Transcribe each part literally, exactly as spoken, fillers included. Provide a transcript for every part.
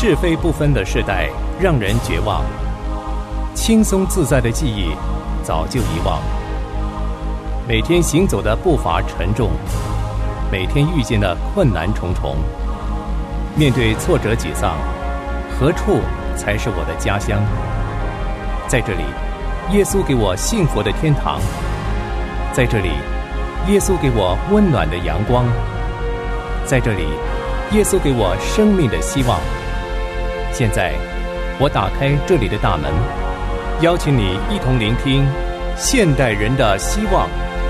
是非不分的世代让人绝望，轻松自在的记忆早就遗忘。每天行走的步伐沉重，每天遇见的困难重重。面对挫折沮丧，何处才是我的家乡？在这里，耶稣给我幸福的天堂。在这里，耶稣给我温暖的阳光。在这里，耶稣给我生命的希望。现在，我打开这里的大门，邀请你一同聆听现代人的希望。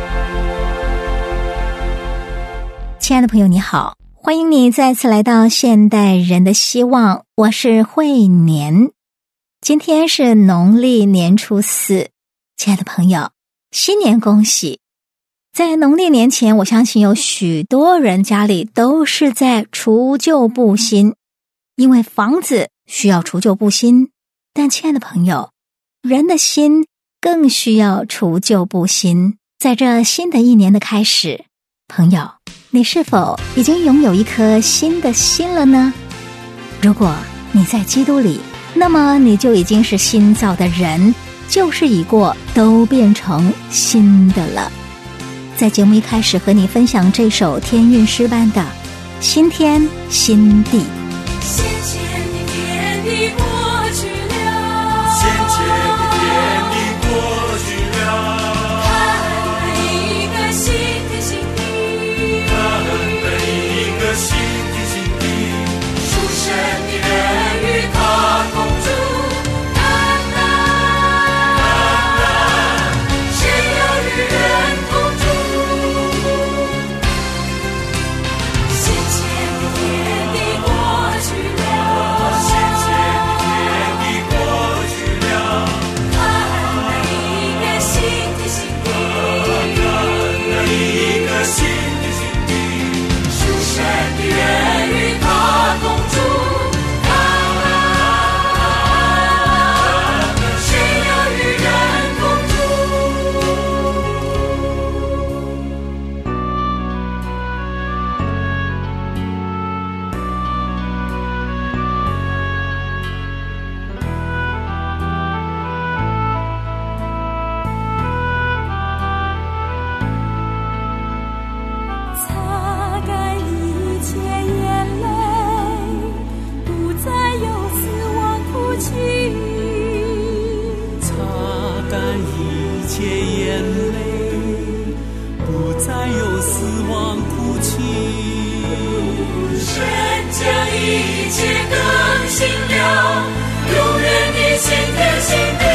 亲爱的朋友，你好，欢迎你再次来到现代人的希望，我是慧年。今天是农历年初四，亲爱的朋友，新年恭喜！在农历年前，我相信有许多人家里都是在除旧布新，因为房子需要除旧布新，但亲爱的朋友，人的心更需要除旧布新。在这新的一年的开始，朋友，你是否已经拥有一颗新的心了呢？如果你在基督里，那么你就已经是新造的人，旧事已过，都变成新的了。在节目一开始和你分享这首天韵诗班的新天新地。 先前的天地过去了， 先前的天地过去了， 看了一个新的新地， 看了一个新的新地， 属神的人与他同住，看啊看啊，神要与人同住。先前的天地过去了， 先前的天地过去了， 看了一个新的新地， 看了一个新的新地， 属神的人与他同住，看啊神要与人同住。擦干一切眼泪，不再有死亡哭泣。 擦干一切眼泪，不再有死亡哭泣。 神将一切更新了，永远的新天新地。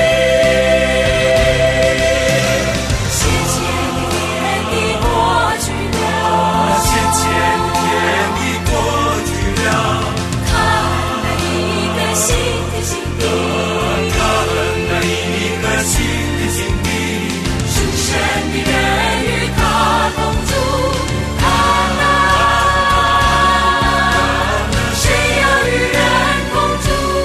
先前的天地过去了， 先前的天地过去了， 看了一个新的新地， 看了一个新的新地， 属神的人与他同住，看啊神要与人同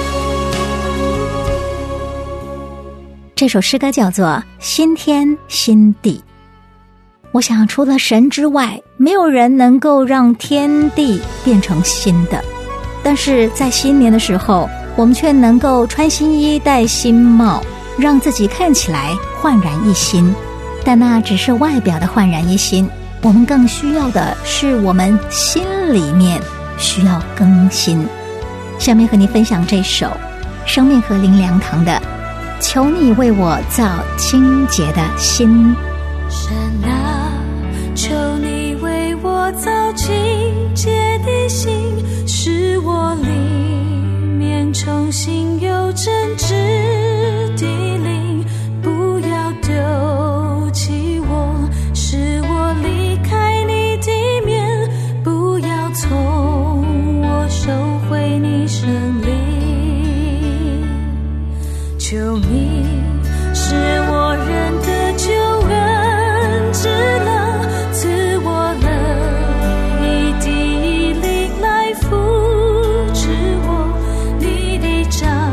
住。 这首诗歌叫做《新天新地》。我想除了神之外，没有人能够让天地变成新的。但是在新年的时候，我们却能够穿新衣戴新帽，让自己看起来焕然一新。但那只是外表的焕然一新，我们更需要的是我们心里面需要更新。下面和你分享这首生命和灵粮堂的求你为我造清洁的心。 神啊，求你为我造清洁的心，使我里面重新有真挚的灵，不要丢弃我，使我离开你的面，不要从我收回你生灵。求你使我认得救恩之乐，赐我了一滴灵来扶持我，你的杖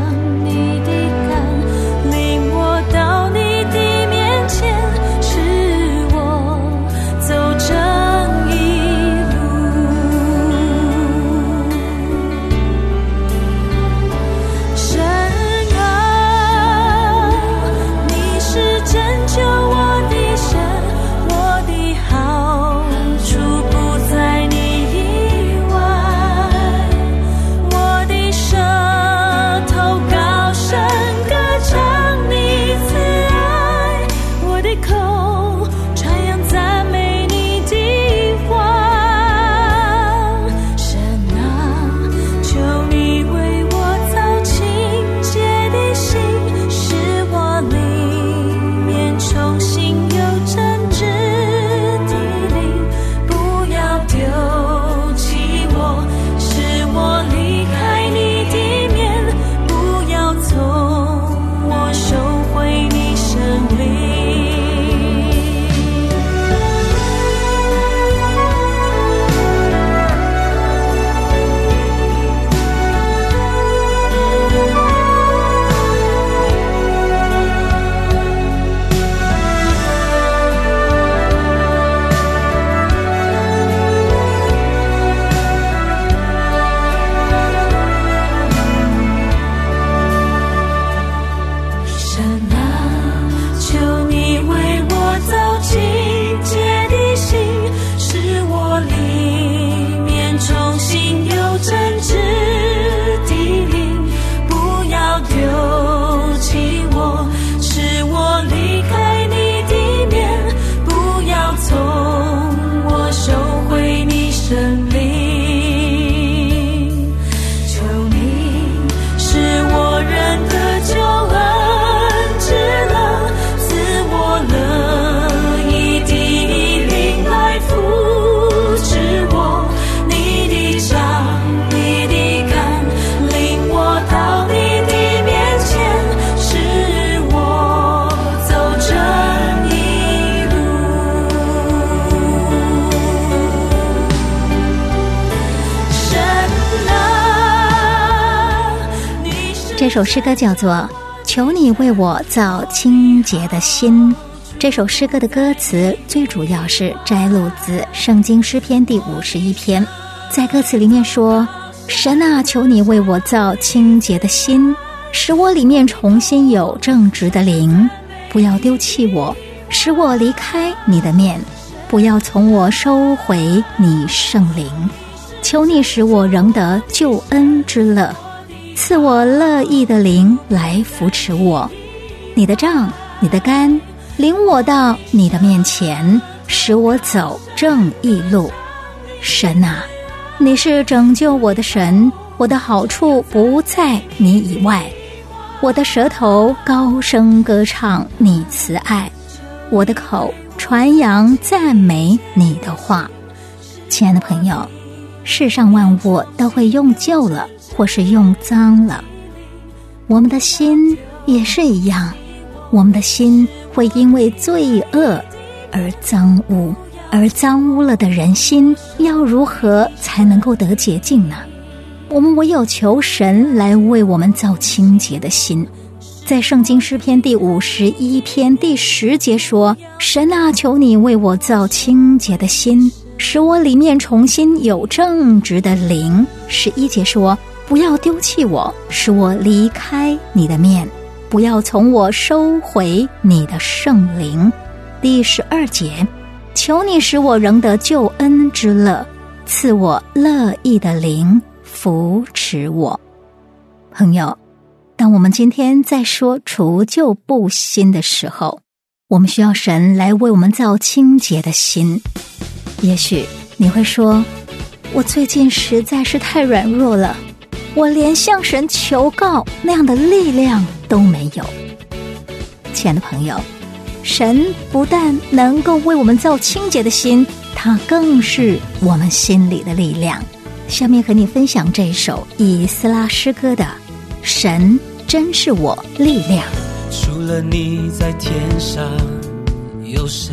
这首诗歌叫做求你为我造清洁的心。这首诗歌的歌词最主要是摘录自圣经诗篇第五十一篇，在歌词里面说，神啊，求你为我造清洁的心，使我里面重新有正直的灵，不要丢弃我，使我离开你的面，不要从我收回你圣灵。求你使我仍得救恩之乐，赐我乐意的灵来扶持我。你的杖，你的竿，领我到你的面前，使我走正义路。神啊，你是拯救我的神，我的好处不在你以外。我的舌头高声歌唱你慈爱，我的口传扬赞美你的话。亲爱的朋友，世上万物都会用旧了，或是用脏了，我们的心也是一样，我们的心会因为罪恶而脏污，而脏污了的人心要如何才能够得洁净呢？我们唯有求神来为我们造清洁的心。在圣经诗篇第五十一篇第十节说，神啊，求你为我造清洁的心，使我里面重新有正直的灵。十一节说，不要丢弃我，使我离开你的面，不要从我收回你的圣灵。第十二节，求你使我仍得救恩之乐，赐我乐意的灵扶持我。朋友，当我们今天在说除旧布新的时候，我们需要神来为我们造清洁的心。也许你会说，我最近实在是太软弱了，我连向神求告那样的力量都没有。亲爱的朋友，神不但能够为我们造清洁的心，他更是我们心里的力量。下面和你分享这首以斯拉诗歌的神真是我力量。 除了你在天上有谁？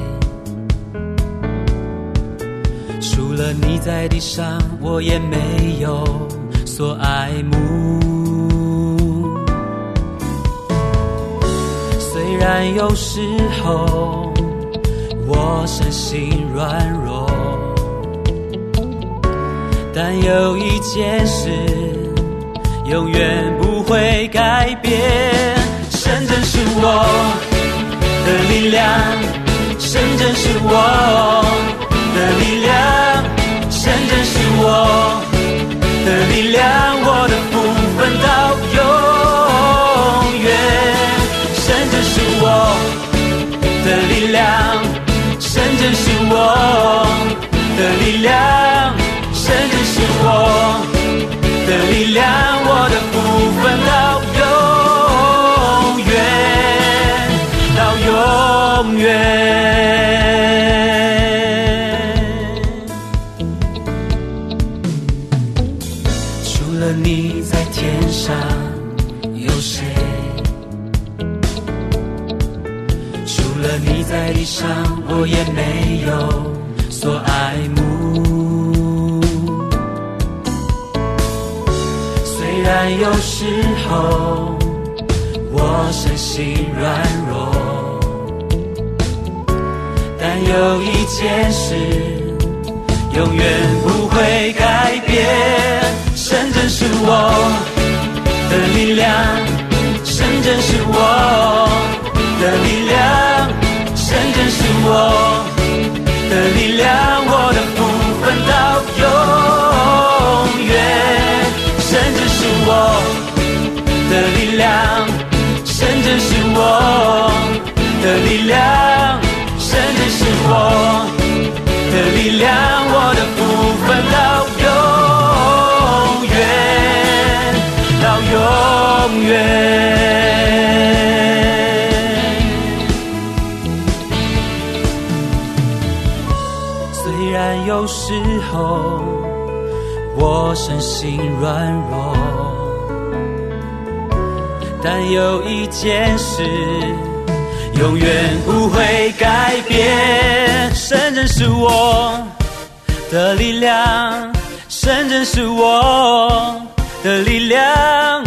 除了你在地上我也没有所爱慕。虽然有时候我身心软弱，但有一件事永远不会改变，神真是我的力量，神真是我的力量，神真是我的力量，我的福分到永远，神真是我的力量，神真是我的力量，神真是我的力量，我的福分到永远，到永远。除了你在天上有谁？除了你在地上我也没有所爱慕。虽然有时候我身心软弱，但有一件事永远不会改变，神真是我的力量，神真是我的力量，神真是我的力量，我的福分到永远，神真是我的力量，神真是我的力量，神真是我的力量，我的福分到永远，到永远。虽然有时候我身心软弱，但有一件事永远不会改变，神真是我的力量，神真是我的力量，神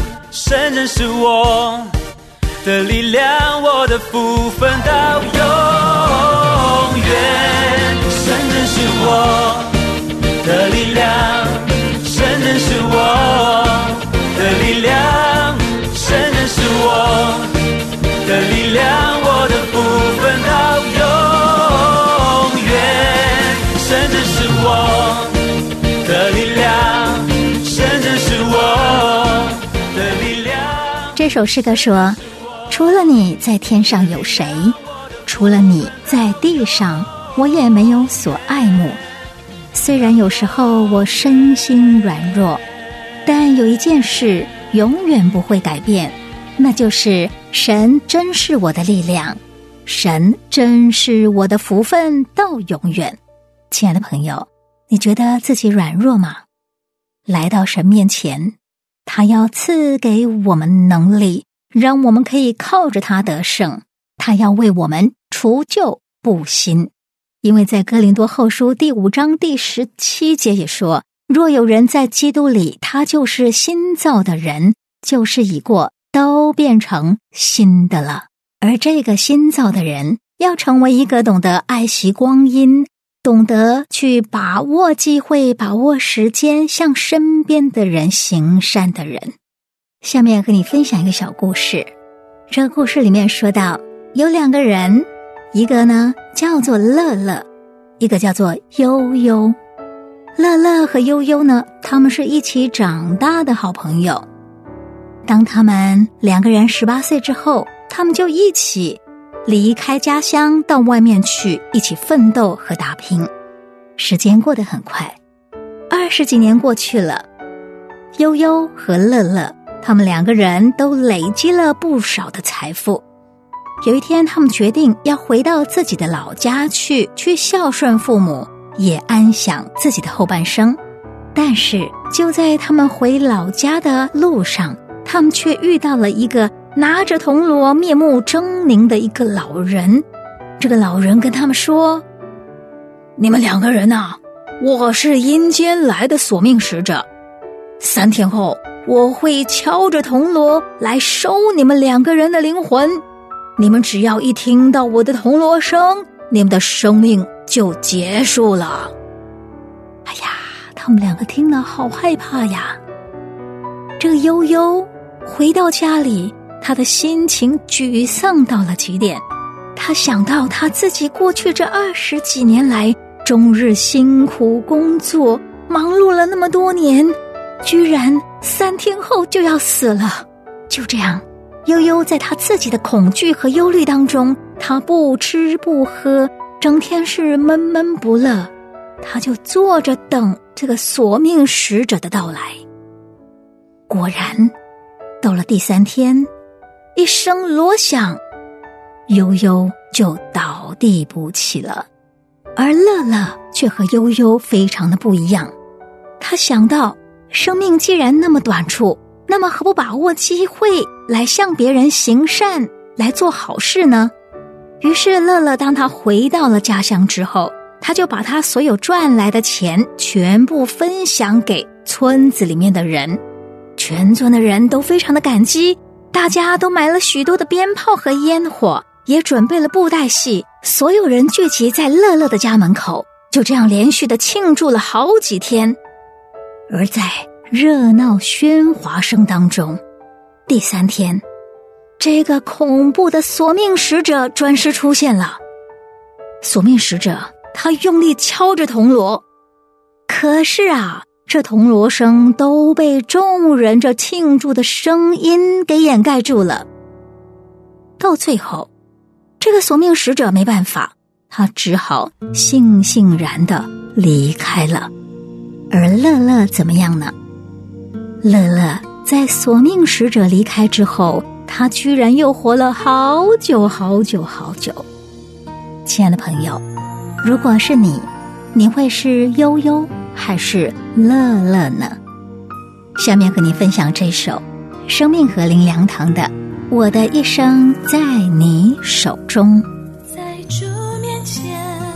神真是我的力量，我的福分到永远。神真是我的力量，神真是我的力量，神真是我的力量，我的福分到永远。神真是我的力量，神真是我的力量。 这首诗歌说，除了你在天上有谁？除了你在地上，我也没有所爱慕。虽然有时候我身心软弱，但有一件事永远不会改变，那就是神真是我的力量，神真是我的福分到永远。亲爱的朋友，你觉得自己软弱吗？来到神面前，他要赐给我们能力，让我们可以靠着他得胜，他要为我们除旧布新。因为在哥林多后书第五章第十七节也说，若有人在基督里，他就是新造的人，旧事已过，都变成新的了。而这个新造的人要成为一个懂得爱惜光阴，懂得去把握机会，把握时间，向身边的人行善的人。下面和你分享一个小故事。这个故事里面说到，有两个人，一个呢叫做乐乐，一个叫做悠悠。乐乐和悠悠呢，他们是一起长大的好朋友。当他们两个人十八岁之后，他们就一起离开家乡到外面去，一起奋斗和打拼。时间过得很快，二十几年过去了，悠悠和乐乐他们两个人都累积了不少的财富。有一天，他们决定要回到自己的老家去，去孝顺父母，也安享自己的后半生。但是就在他们回老家的路上，他们却遇到了一个拿着铜锣、面目狰狞的一个老人。这个老人跟他们说，你们两个人啊，我是阴间来的索命使者，三天后我会敲着铜锣来收你们两个人的灵魂，你们只要一听到我的铜锣声，你们的生命就结束了。哎呀，他们两个听了好害怕呀。这个悠悠回到家里，他的心情沮丧到了极点。他想到他自己过去这二十几年来终日辛苦工作，忙碌了那么多年，居然三天后就要死了。就这样，悠悠在他自己的恐惧和忧虑当中，他不吃不喝，整天是闷闷不乐。他就坐着等这个索命使者的到来。果然到了第三天，一声锣响，悠悠就倒地不起了。而乐乐却和悠悠非常的不一样，他想到生命既然那么短促，那么何不把握机会来向别人行善，来做好事呢？于是乐乐当他回到了家乡之后，他就把他所有赚来的钱全部分享给村子里面的人。全村的人都非常的感激，大家都买了许多的鞭炮和烟火，也准备了布袋戏，所有人聚集在乐乐的家门口，就这样连续的庆祝了好几天。而在热闹喧哗声当中，第三天，这个恐怖的索命使者准时出现了。索命使者他用力敲着铜锣，可是啊，这铜锣声都被众人这庆祝的声音给掩盖住了。到最后，这个索命使者没办法，他只好悻悻然地离开了。而乐乐怎么样呢？乐乐在索命使者离开之后，他居然又活了好久好久好久。亲爱的朋友，如果是你，你会是悠悠还是乐乐呢？下面和你分享这首生命和林良堂的《我的一生在你手中》。 在主面前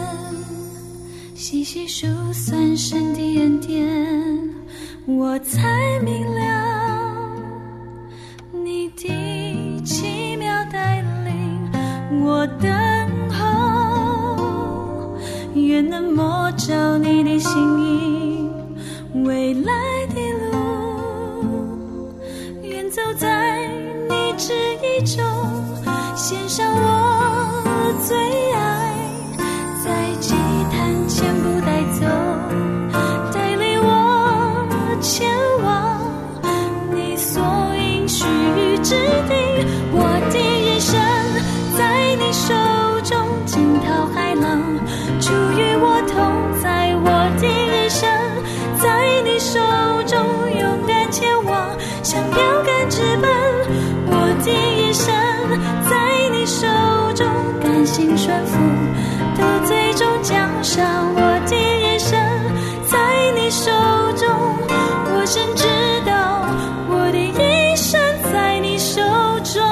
细细数算神的恩典，我才明了摸着你的心意，未来的路，愿走在你旨意中，献上我最爱，在祭坛前不带走，带领我前往你所应许之地。我的一生在你手中，惊涛骇浪，主与我同在。我的一生在你手中，勇敢前往，像标杆直奔。我的一生在你手中，甘心顺服，都最终奖赏。我的一生在你手中，我深知道我的一生在你手中。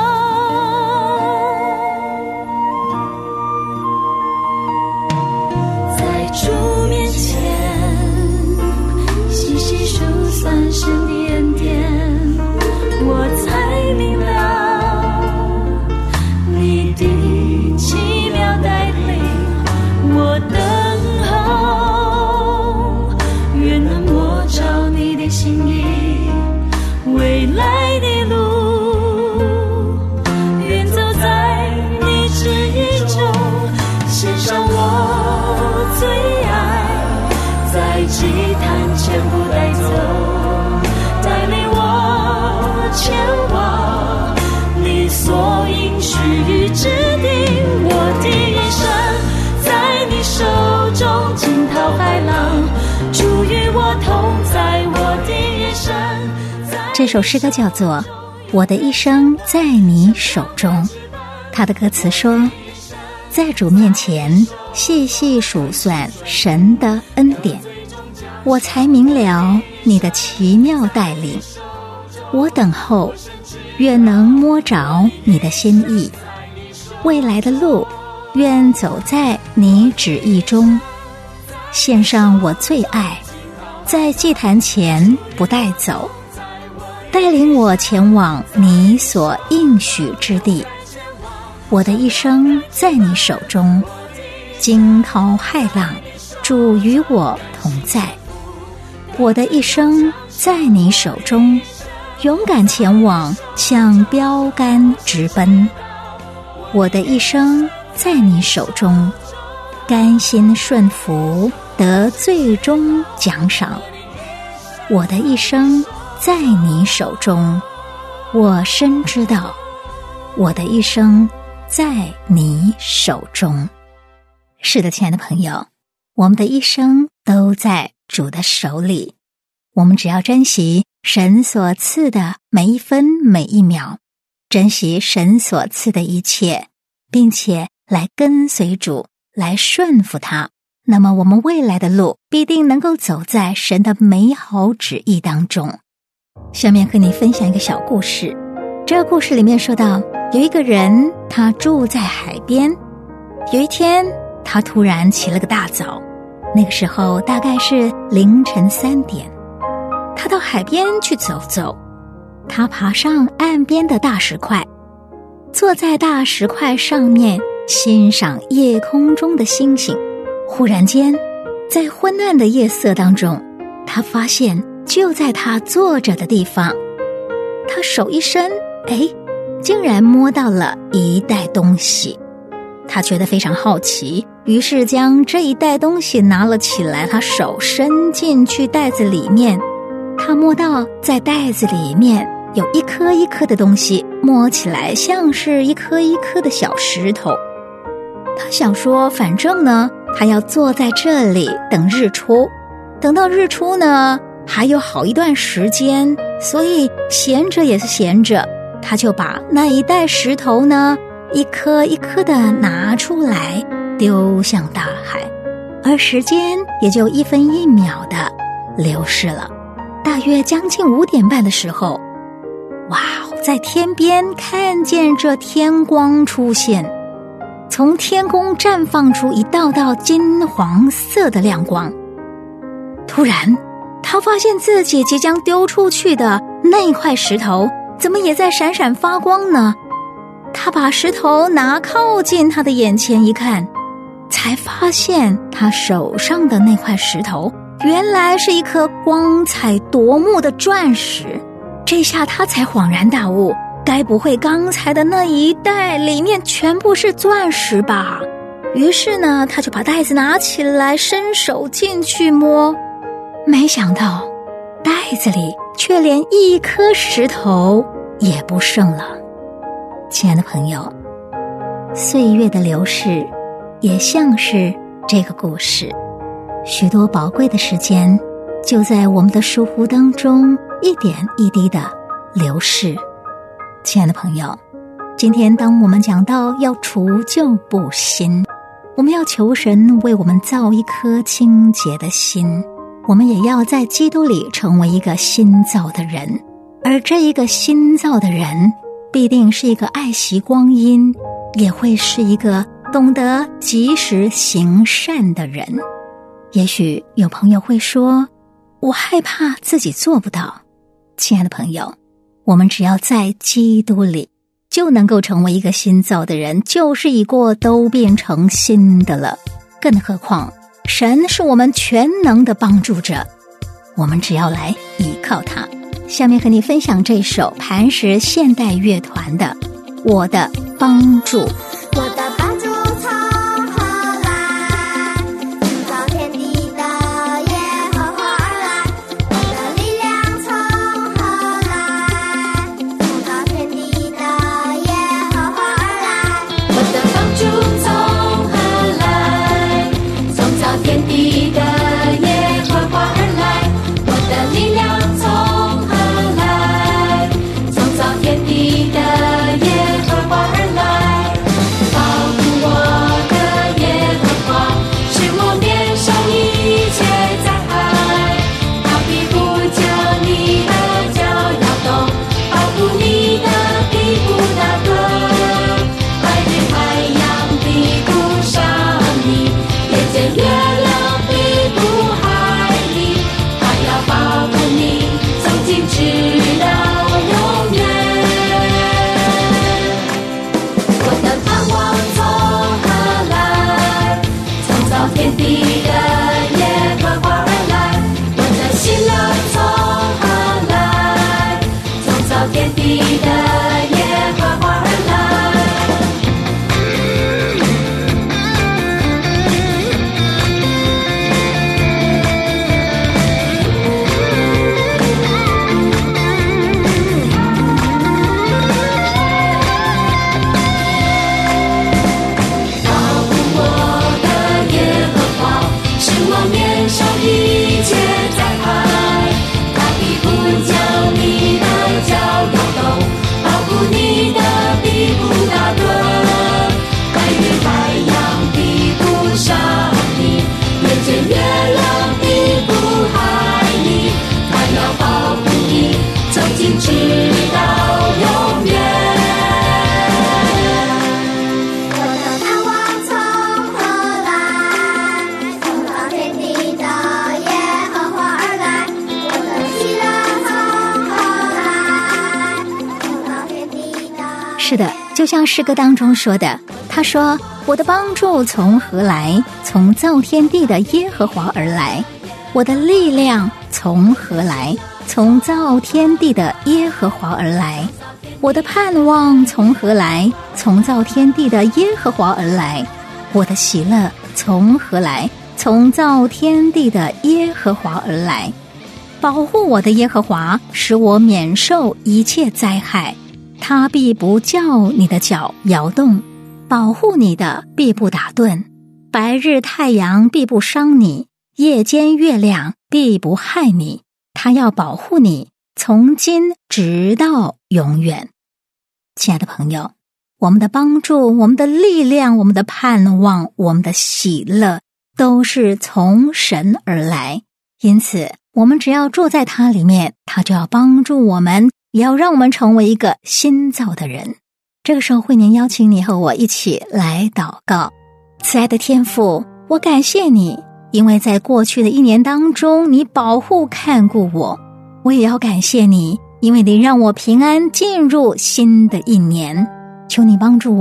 在主面前细细数算神的恩典，我才明了你的奇妙带领。我等候，愿能摸着你的心意，未来的路，愿走在你旨意中，献上我最爱，在祭坛前不带走，带领我前往你所应许之地。我的一生在你手中，惊涛骇浪，主与我同在。我的一生在这首诗歌叫做《我的一生在你手中》，它的歌词说，在主面前细细数算神的恩典，我才明了你的奇妙带领。我等候，愿能摸着你的心意，未来的路，愿走在你旨意中，献上我最爱，在祭坛前不带走，带领我前往你所应许之地。我的一生在你手中，惊涛骇浪，主与我同在。我的一生在你手中，勇敢前往，向标杆直奔。我的一生在你手中，甘心顺服，得最终奖赏。我的一生在你手中，我深知道，我的一生在你手中。是的，亲爱的朋友，我们的一生都在主的手里，我们只要珍惜神所赐的每一分每一秒，珍惜神所赐的一切，并且来跟随主，来顺服他，那么我们未来的路必定能够走在神的美好旨意当中。下面和你分享一个小故事。这个故事里面说到，有一个人，他住在海边。有一天，他突然起了个大早，那个时候大概是凌晨三点。他到海边去走走，他爬上岸边的大石块，坐在大石块上面欣赏夜空中的星星。忽然间，在昏暗的夜色当中，他发现就在他坐着的地方，他手一伸，哎，竟然摸到了一袋东西。他觉得非常好奇，于是将这一袋东西拿了起来，他手伸进去袋子里面，他摸到在袋子里面有一颗一颗的东西，摸起来像是一颗一颗的小石头。他想说，反正呢，他要坐在这里等日出，等到日出呢，还有好一段时间，所以闲着也是闲着，他就把那一袋石头呢，一颗一颗的拿出来，丢向大海，而时间也就一分一秒的流逝了。大约将近五点半的时候，哇，在天边看见这天光出现，从天空绽放出一道道金黄色的亮光。突然，他发现自己即将丢出去的那块石头怎么也在闪闪发光呢？他把石头拿靠近他的眼前一看， 才发现他手上的那块石头原来是一颗光彩夺目的钻石。这下他才恍然大悟，该不会刚才的那一袋里面全部是钻石吧？于是呢，他就把袋子拿起来，伸手进去摸，没想到袋子里却连一颗石头也不剩了。亲爱的朋友，岁月的流逝也像是这个故事，许多宝贵的时间就在我们的疏忽当中一点一滴的流逝。亲爱的朋友，今天当我们讲到要除旧布新，我们要求神为我们造一颗清洁的心，我们也要在基督里成为一个新造的人。而这一个新造的人必定是一个爱惜光阴，也会是一个懂得及时行善的人。也许有朋友会说，我害怕自己做不到。亲爱的朋友，我们只要在基督里就能够成为一个新造的人，旧事已过，都变成新的了。更何况神是我们全能的帮助者，我们只要来依靠他。下面和你分享这首磐石现代乐团的《我的帮助》。 我的帮助从何来？创造天地的耶和华而来。我的力量从何来？创造天地的耶和华而来。 我的帮助从何来？创造天地的耶和华而来。我的力量从何来？创造天地的耶和华而来。保护我的耶和华，使我免受一切灾害。他必不叫你的脚摇动，保护你的必不打盹。白日太阳必不伤你，夜间月亮必不害你。他要保护你，从今直到永远。我的盼望从何来？创造天地的耶和华而来。我的喜乐从何来？创造天地的耶和华而来。保护我的耶和华，使我免受一切灾害。他必不叫你的脚摇动，保护你的必不打盹。白日太阳必不伤你，夜间月亮必不害你。他要保护你，从今直到永远。 我的盼望从何来？创造天地的耶和华而来。我的喜乐从何来？创造天地的。 是的，就像诗歌当中说的，他说，我的帮助从何来？从造天地的耶和华而来。我的力量从何来？从造天地的耶和华而来。我的盼望从何来？从造天地的耶和华而来。我的喜乐从何来？从造天地的耶和华而来。保护我的耶和华，使我免受一切灾害。他必不叫你的脚摇动，保护你的必不打盹。白日太阳必不伤你，夜间月亮必不害你。他要保护你，从今直到永远。亲爱的朋友，我们的帮助，我们的力量，我们的盼望，我们的喜乐，都是从神而来。因此，我们只要住在他里面，他就要帮助我们，也要让我们成为一个新造的人。这个时候，慧年邀请你和我一起来祷告。慈爱的天父，我感谢你，因为在过去的一年当中，你保护看顾我。我也要感谢你，因为你让我平安进入新的一年。求你帮助我，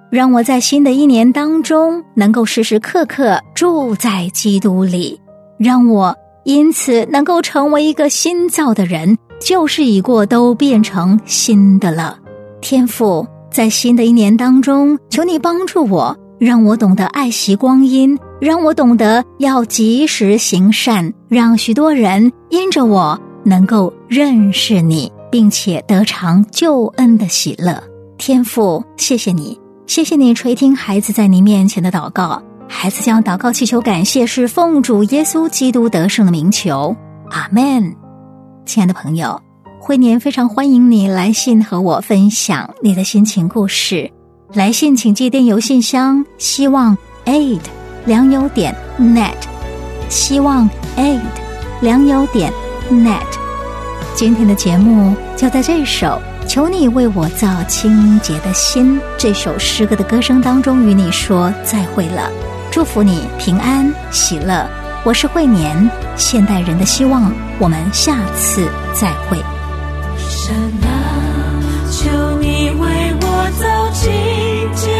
让我在新的一年当中能够时时刻刻住在基督里，让我因此能够成为一个新造的人，旧事已过，都变成新的了。天父，在新的一年当中，求你帮助我，让我懂得爱惜光阴，让我懂得要及时行善，让许多人因着我能够认识你，并且得尝救恩的喜乐。天父，谢谢你，谢谢你垂听孩子在你面前的祷告，孩子将祷告祈求感谢是奉主耶稣基督得胜的名求，阿们。亲爱的朋友，慧年非常欢迎你来信和我分享你的心情故事。来信请寄电邮信箱希望 aid 良友点 net， 希望 aid 良友点 net。 今天的节目就在这首求你为我造清洁的心这首诗歌的歌声当中与你说再会了，祝福你平安喜乐。我是慧年，现代人的希望，我们下次再会。 神啊，求你为我造清洁